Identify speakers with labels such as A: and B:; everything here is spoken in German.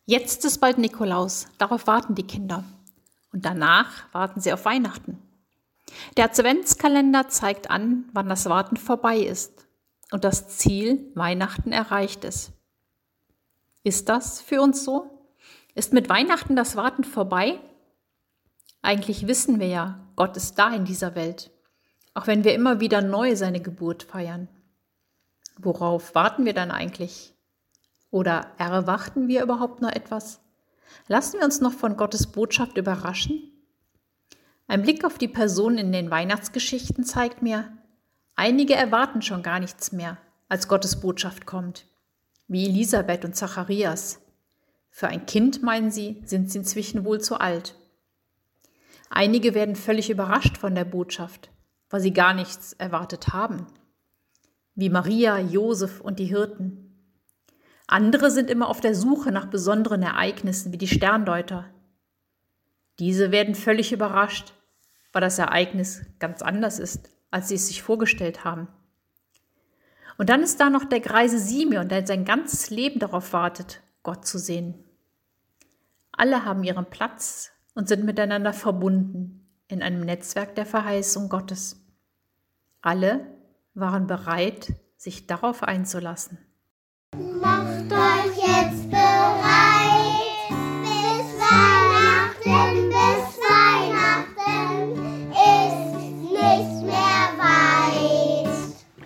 A: Jetzt ist bald Nikolaus, darauf warten die Kinder. Und danach warten sie auf Weihnachten. Der Adventskalender zeigt an, wann das Warten vorbei ist und das Ziel Weihnachten erreicht ist. Ist das für uns so? Ist mit Weihnachten das Warten vorbei? Eigentlich wissen wir ja, Gott ist da in dieser Welt, auch wenn wir immer wieder neu seine Geburt feiern. Worauf warten wir dann eigentlich? Oder erwarten wir überhaupt noch etwas? Lassen wir uns noch von Gottes Botschaft überraschen? Ein Blick auf die Personen in den Weihnachtsgeschichten zeigt mir, einige erwarten schon gar nichts mehr, als Gottes Botschaft kommt, wie Elisabeth und Zacharias. Für ein Kind, meinen sie, sind sie inzwischen wohl zu alt. Einige werden völlig überrascht von der Botschaft, weil sie gar nichts erwartet haben, wie Maria, Josef und die Hirten. Andere sind immer auf der Suche nach besonderen Ereignissen, wie die Sterndeuter. Diese werden völlig überrascht, weil das Ereignis ganz anders ist, als sie es sich vorgestellt haben. Und dann ist da noch der greise Simeon, der sein ganzes Leben darauf wartet, Gott zu sehen. Alle haben ihren Platz und sind miteinander verbunden in einem Netzwerk der Verheißung Gottes. Alle waren bereit, sich darauf einzulassen.
B: Macht euch jetzt